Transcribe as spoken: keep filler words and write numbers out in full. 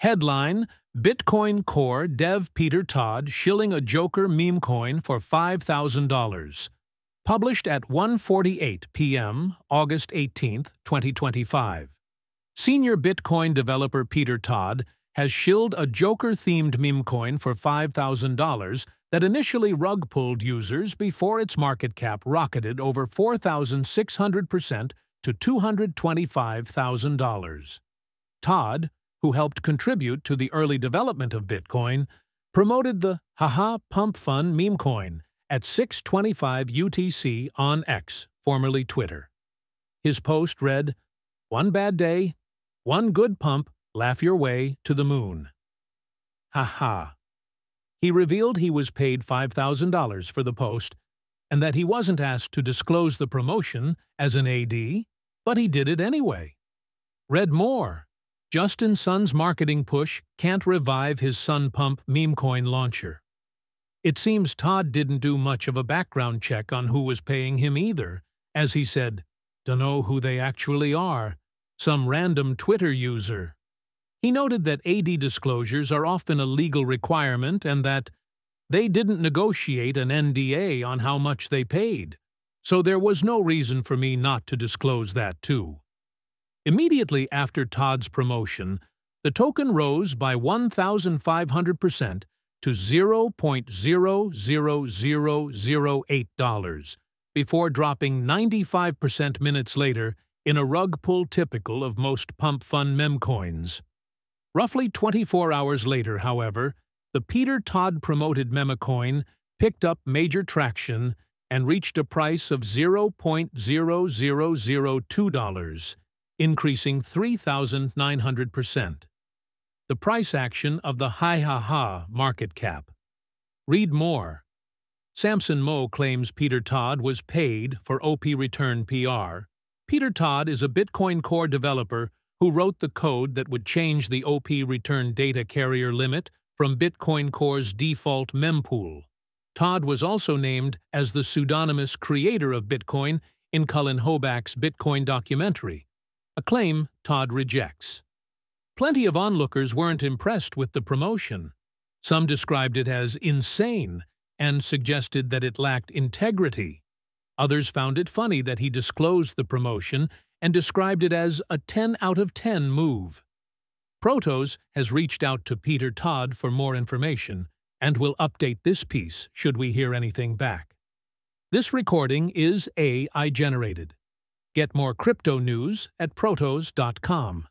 Headline: Bitcoin Core Dev Peter Todd shilling a Joker meme coin for five thousand dollars. Published at one forty-eight p m August eighteenth, twenty twenty-five. Senior Bitcoin developer Peter Todd has shilled a Joker-themed meme coin for five thousand dollars that initially rug-pulled users before its market cap rocketed over four thousand six hundred percent to two hundred twenty-five thousand dollars. Todd, who helped contribute to the early development of Bitcoin, promoted the Haha Pump Fun meme coin at six twenty-five U T C on X, formerly Twitter. His post read, "One bad day, one good pump, laugh your way to the moon." Haha. He revealed he was paid five thousand dollars for the post and that he wasn't asked to disclose the promotion as an A D, but he did it anyway. Read more. Justin Sun's marketing push can't revive his Sun Pump meme coin launcher. It seems Todd didn't do much of a background check on who was paying him either, as he said, "Dunno who they actually are, some random Twitter user." He noted that A D disclosures are often a legal requirement and that they didn't negotiate an N D A on how much they paid, so there was no reason for me not to disclose that too. Immediately after Todd's promotion, the token rose by one thousand five hundred percent to zero point zero zero zero zero eight dollars, before dropping ninety-five percent minutes later in a rug pull typical of most pump fun meme coins. Roughly twenty-four hours later, however, the Peter Todd-promoted meme coin picked up major traction and reached a price of zero point zero zero zero two dollars, increasing three thousand nine hundred percent. The price action of the Hi Ha Ha market cap. Read more. Samson Moe claims Peter Todd was paid for O P return P R. Peter Todd is a Bitcoin Core developer who wrote the code that would change the O P return data carrier limit from Bitcoin Core's default mempool. Todd was also named as the pseudonymous creator of Bitcoin in Cullen Hoback's Bitcoin documentary, a claim Todd rejects. Plenty of onlookers weren't impressed with the promotion. Some described it as insane and suggested that it lacked integrity. Others found it funny that he disclosed the promotion and described it as a ten out of ten move. Protos has reached out to Peter Todd for more information and will update this piece should we hear anything back. This recording is A I generated. Get more crypto news at protos dot com.